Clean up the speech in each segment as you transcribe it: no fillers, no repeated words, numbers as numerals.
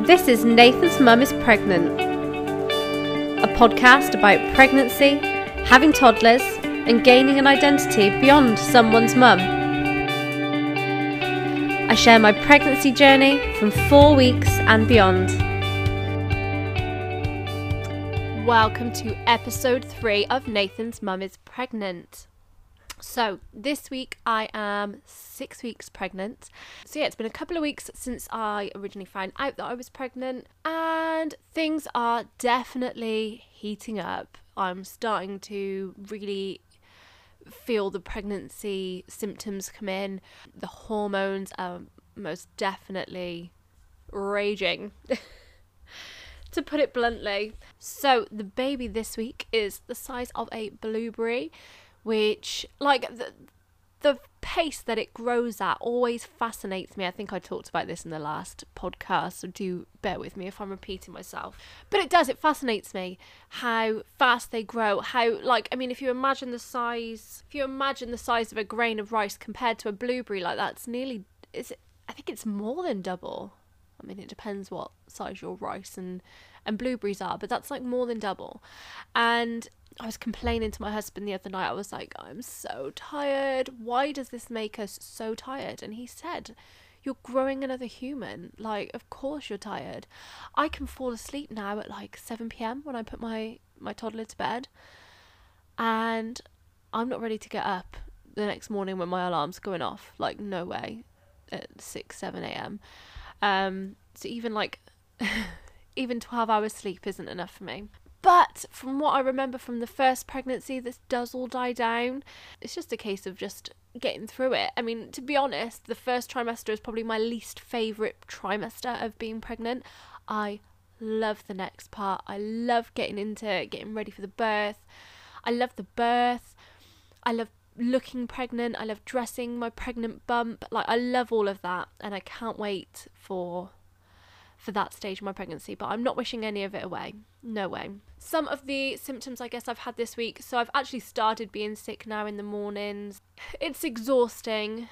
This is Nathan's Mum is Pregnant, a podcast about pregnancy, having toddlers, and gaining an identity beyond someone's mum. I share my pregnancy journey from 4 weeks and beyond. Welcome to episode 3 of Nathan's Mum is Pregnant. So this week I am 6 weeks pregnant. So yeah, it's been a couple of weeks since I originally found out that I was pregnant, and things are definitely heating up. I'm starting to really feel the pregnancy symptoms come in. The hormones are most definitely raging, to put it bluntly. So the baby this week is the size of a blueberry, which, like, the pace that it grows at always fascinates me. I think I talked about this in the last podcast, so do bear with me if I'm repeating myself. But it fascinates me how fast they grow. How, like, I mean, if you imagine the size of a grain of rice compared to a blueberry, like, that's nearly, I think it's more than double. I mean, it depends what size your rice and blueberries are, but that's like more than double. And I was complaining to my husband the other night. I was like, I'm so tired. Why does this make us so tired? And he said, you're growing another human. Like, of course you're tired. I can fall asleep now at like 7 p.m. when I put my toddler to bed. And I'm not ready to get up the next morning when my alarm's going off. Like, no way. At 6, 7 a.m. So even like, even 12 hours sleep isn't enough for me. But from what I remember from the first pregnancy, this does all die down. It's just a case of just getting through it. I mean, to be honest, the first trimester is probably my least favourite trimester of being pregnant. I love the next part. I love getting ready for the birth. I love the birth. I love looking pregnant. I love dressing my pregnant bump. Like, I love all of that, and I can't wait for that stage of my pregnancy, but I'm not wishing any of it away. No way. Some of the symptoms I guess I've had this week, so I've actually started being sick now in the mornings. It's exhausting.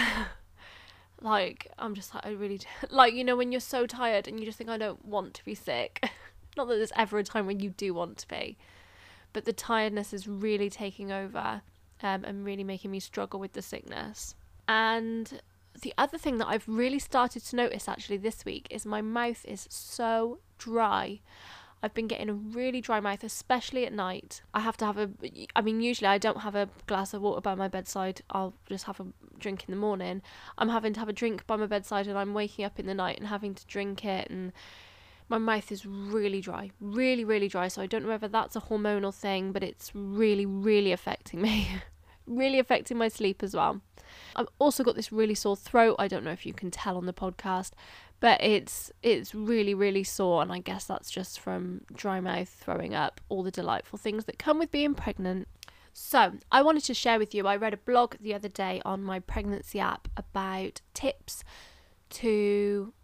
Like, I'm just like, I really do. Like, you know, when you're so tired and you just think, I don't want to be sick. Not that there's ever a time when you do want to be, but the tiredness is really taking over, and really making me struggle with the sickness. And the other thing that I've really started to notice actually this week is my mouth is so dry. I've been getting a really dry mouth, especially at night. I have to have usually I don't have a glass of water by my bedside. I'll just have a drink in the morning. I'm having to have a drink by my bedside, and I'm waking up in the night and having to drink it, and my mouth is really dry, really, really dry. So I don't know whether that's a hormonal thing, but it's really, really affecting me. Really affecting my sleep as well. I've also got this really sore throat. I don't know if you can tell on the podcast, but it's really, really sore, and I guess that's just from dry mouth, throwing up, all the delightful things that come with being pregnant. So I wanted to share with you, I read a blog the other day on my pregnancy app about tips to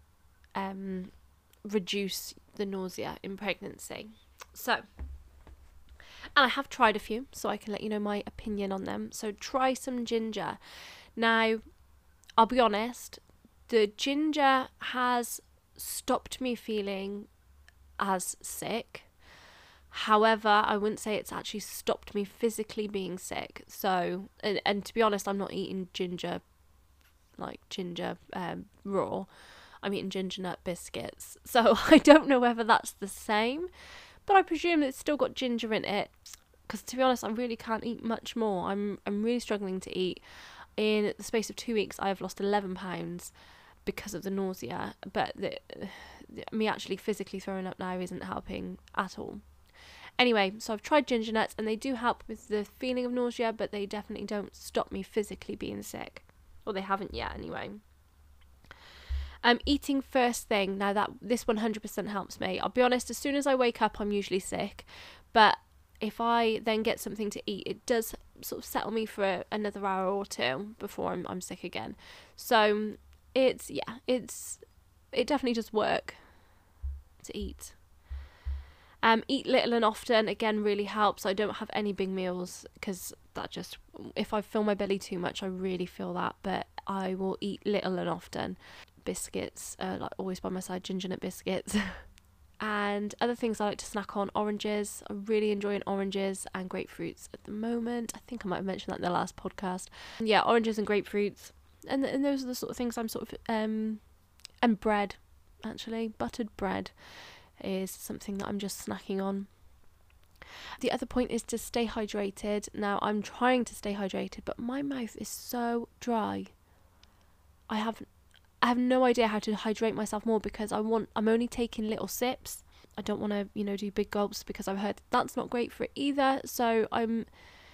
reduce the nausea in pregnancy. And I have tried a few, so I can let you know my opinion on them. So try some ginger. Now, I'll be honest, the ginger has stopped me feeling as sick. However, I wouldn't say it's actually stopped me physically being sick. So, and to be honest, I'm not eating ginger raw. I'm eating ginger nut biscuits. So I don't know whether that's the same, but I presume it's still got ginger in it, because to be honest, I really can't eat much more. I'm really struggling to eat. In the space of 2 weeks, I have lost 11 pounds because of the nausea, but me actually physically throwing up now isn't helping at all. Anyway, so I've tried ginger nuts, and they do help with the feeling of nausea, but they definitely don't stop me physically being sick. Or they haven't yet anyway. Eating first thing. Now this 100% helps me. I'll be honest, as soon as I wake up, I'm usually sick, but if I then get something to eat, it does sort of settle me for another hour or two before I'm sick again. So it definitely does work to eat. Eat little and often, again, really helps. I don't have any big meals, because if I fill my belly too much, I really feel that, but I will eat little and often. biscuits, like always by my side, ginger nut biscuits. And other things I like to snack on, oranges. I'm really enjoying oranges and grapefruits at the moment. I think I might have mentioned that in the last podcast. Yeah, oranges and grapefruits. And those are the sort of things I'm sort of, and bread, actually. Buttered bread is something that I'm just snacking on. The other point is to stay hydrated. Now, I'm trying to stay hydrated, but my mouth is so dry. I have no idea how to hydrate myself more, because I'm only taking little sips. I don't want to, do big gulps, because I've heard that's not great for it either. So I'm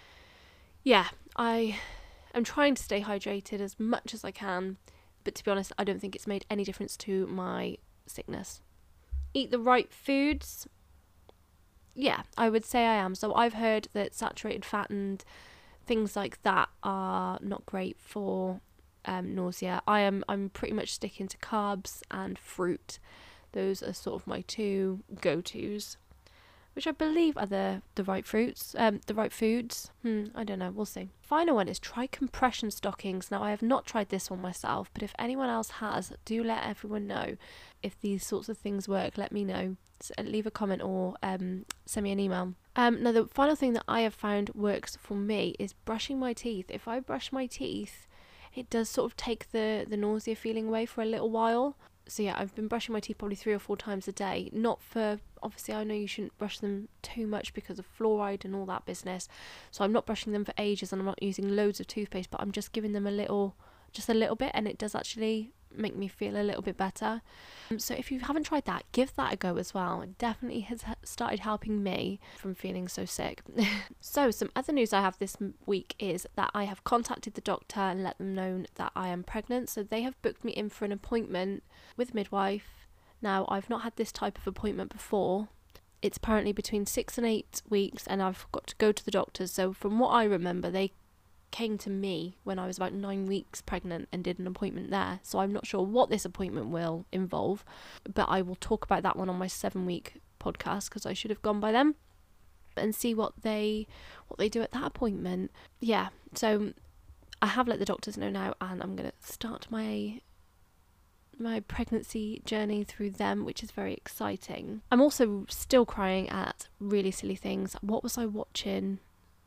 trying to stay hydrated as much as I can. But to be honest, I don't think it's made any difference to my sickness. Eat the right foods. Yeah, I would say I am. So I've heard that saturated fat and things like that are not great for nausea. I'm pretty much sticking to carbs and fruit. Those are sort of my two go-tos, which I believe are the right fruits, the right foods. I don't know, we'll see. Final one is try compression stockings. Now, I have not tried this one myself, but if anyone else has, do let everyone know. If these sorts of things work, let me know. So leave a comment or send me an email. Now, the final thing that I have found works for me is brushing my teeth. If I brush my teeth, it does sort of take the nausea feeling away for a little while. So yeah, I've been brushing my teeth probably 3 or 4 times a day. Not for, obviously I know you shouldn't brush them too much because of fluoride and all that business. So I'm not brushing them for ages, and I'm not using loads of toothpaste, but I'm just giving them just a little bit, and it does actually make me feel a little bit better. So if you haven't tried that, give that a go as well. It definitely has started helping me from feeling so sick. So some other news I have this week is that I have contacted the doctor and let them know that I am pregnant. So they have booked me in for an appointment with a midwife. Now, I've not had this type of appointment before. It's apparently between 6 and 8 weeks, and I've got to go to the doctors. So from what I remember, they came to me when I was about 9 weeks pregnant and did an appointment there. So I'm not sure what this appointment will involve, but I will talk about that one on my 7-week podcast, because I should have gone by then, and see what they do at that appointment. Yeah, so I have let the doctors know now, and I'm going to start my pregnancy journey through them, which is very exciting. I'm also still crying at really silly things. What was I watching?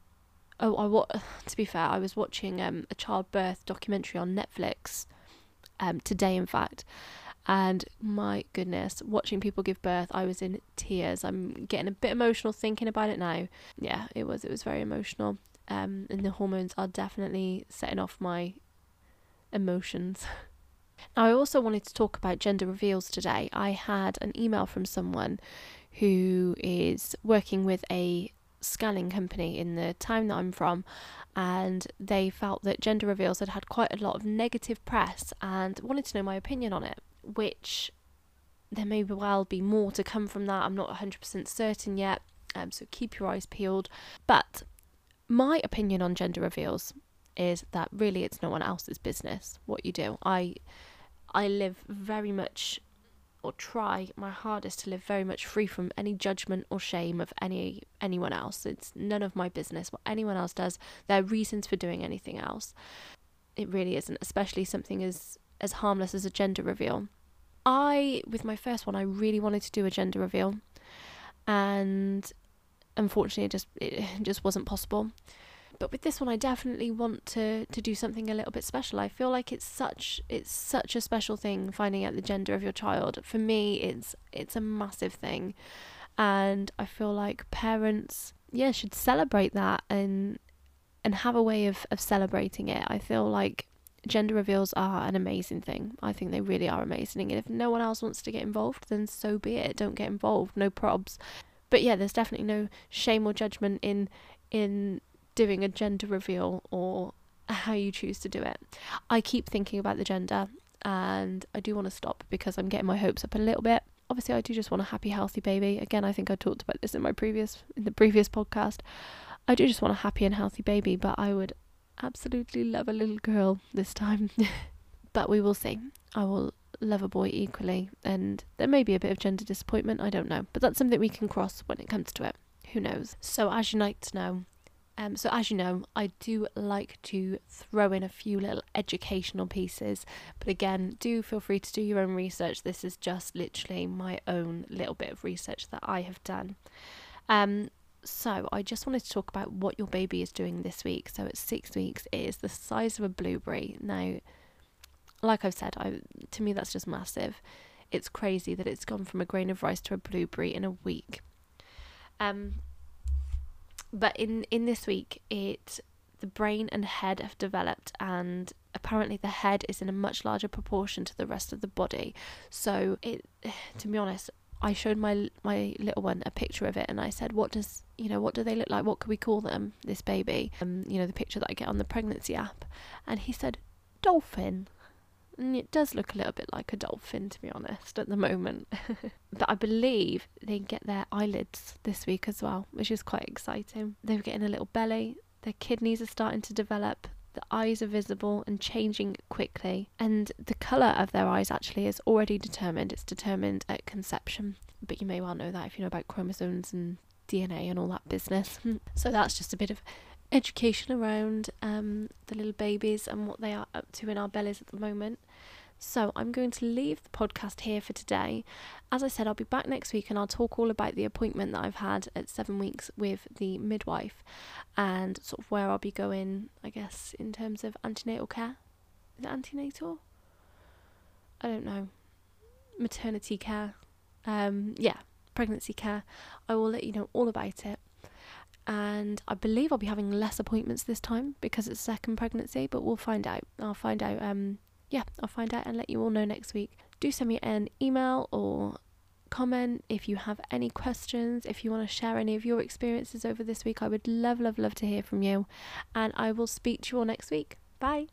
To be fair, I was watching a childbirth documentary on Netflix today, in fact, and my goodness, watching people give birth, I was in tears. I'm getting a bit emotional thinking about it now. Yeah, it was very emotional, and the hormones are definitely setting off my emotions. Now, I also wanted to talk about gender reveals today. I had an email from someone who is working with a scanning company in the town that I'm from, and they felt that gender reveals had quite a lot of negative press and wanted to know my opinion on it, which there may well be more to come from that. I'm not 100% certain yet, so keep your eyes peeled. But my opinion on gender reveals is that really it's no one else's business what you do. I live very much, or try my hardest to live very much free from any judgment or shame of anyone else. It's none of my business what anyone else does, their reasons for doing anything else. It really isn't, especially something as harmless as a gender reveal. With my first one, I really wanted to do a gender reveal, and unfortunately it just wasn't possible. But with this one, I definitely want to do something a little bit special. I feel like it's such a special thing, finding out the gender of your child. For me, it's a massive thing, and I feel like parents, should celebrate that and have a way of celebrating it. I feel like gender reveals are an amazing thing. I think they really are amazing, and if no one else wants to get involved, then so be it. Don't get involved, no probs. But yeah, there's definitely no shame or judgment in doing a gender reveal or how you choose to do it. I keep thinking about the gender, and I do want to stop because I'm getting my hopes up a little bit. Obviously, I do just want a happy, healthy baby. Again, I think I talked about this in the previous podcast. I do just want a happy and healthy baby, but I would absolutely love a little girl this time. But we will see. I will love a boy equally, and there may be a bit of gender disappointment, I don't know, but that's something we can cross when it comes to it. Who knows? So as you like to know, So as you know, I do like to throw in a few little educational pieces, but again, do feel free to do your own research. This is just literally my own little bit of research that I have done. So I just wanted to talk about what your baby is doing this week. So at 6 weeks, it is the size of a blueberry. Now, like I've said, to me that's just massive. It's crazy that it's gone from a grain of rice to a blueberry in a week. But in this week, the brain and head have developed, and apparently the head is in a much larger proportion to the rest of the body. So to be honest, I showed my little one a picture of it, and I said, what do they look like? What could we call them, this baby? The picture that I get on the pregnancy app. And he said, dolphin. And it does look a little bit like a dolphin, to be honest, at the moment. But I believe they get their eyelids this week as well, which is quite exciting. They're getting a little belly. Their kidneys are starting to develop. The eyes are visible and changing quickly. And the colour of their eyes actually is already determined. It's determined at conception. But you may well know that if you know about chromosomes and DNA and all that business. So that's just a bit of education around the little babies and what they are up to in our bellies at the moment. So I'm going to leave the podcast here for today. As I said, I'll be back next week and I'll talk all about the appointment that I've had at 7 weeks with the midwife and sort of where I'll be going, I guess, in terms of antenatal care. Is it antenatal? I don't know. Maternity care. Pregnancy care. I will let you know all about it. And I believe I'll be having less appointments this time because it's second pregnancy, but we'll find out. I'll find out and let you all know next week. Do send me an email or comment if you have any questions, if you want to share any of your experiences over this week. I would love to hear from you, and I will speak to you all next week. Bye.